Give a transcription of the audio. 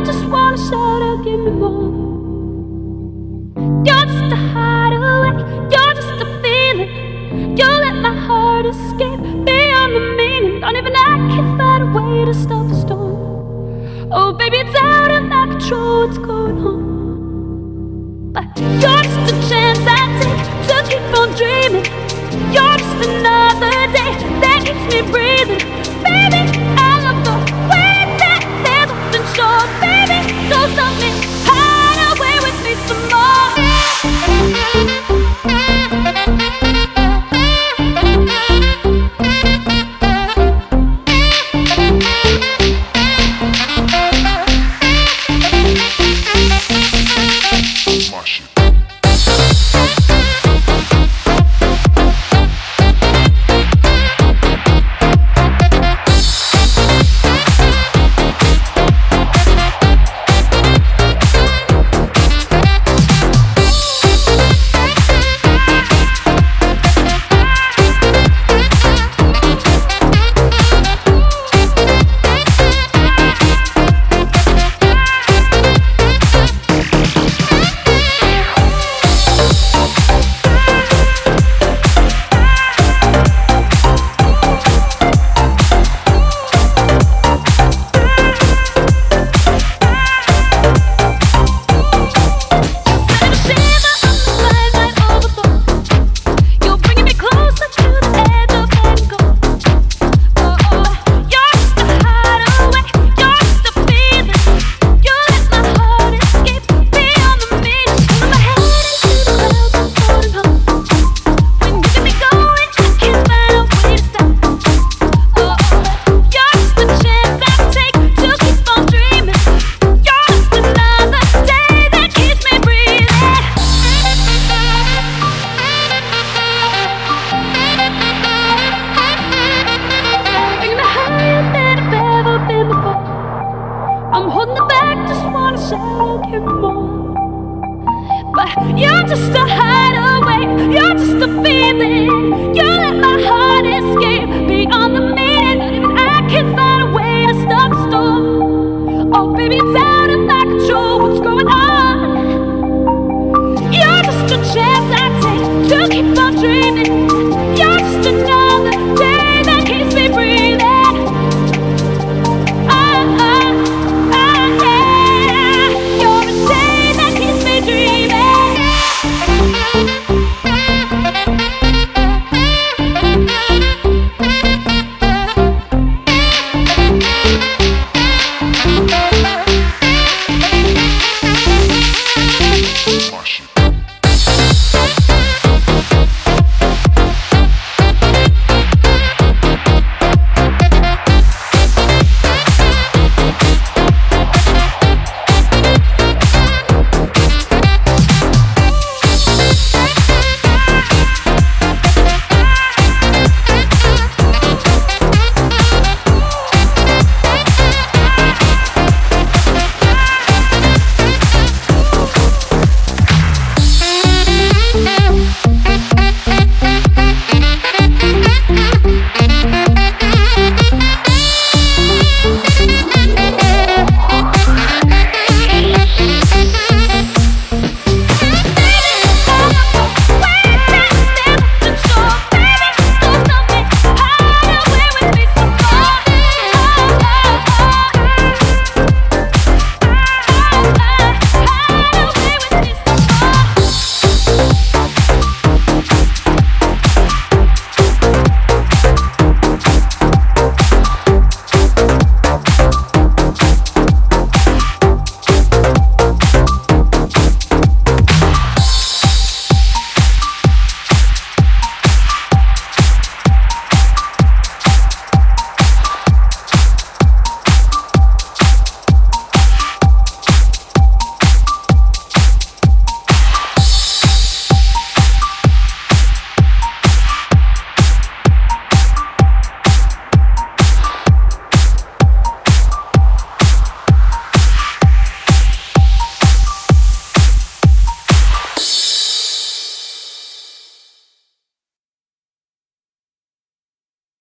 just wanna shout out, give me more. You're just a hideaway, you're just a feeling. You let my heart escape beyond the meaning. Don't even I can find a way to stop the storm. Oh baby, it's out of my control, what's going on? But you're just a chance I take to keep on dreaming. You're just another day that keeps me breathing. Baby, I love the way that there's nothing short. Baby, don't stop me, hide away with me some more. I'm holding it back, just wanna shout out more. But you're just a hideaway, you're just a feeling. You let my heart escape beyond the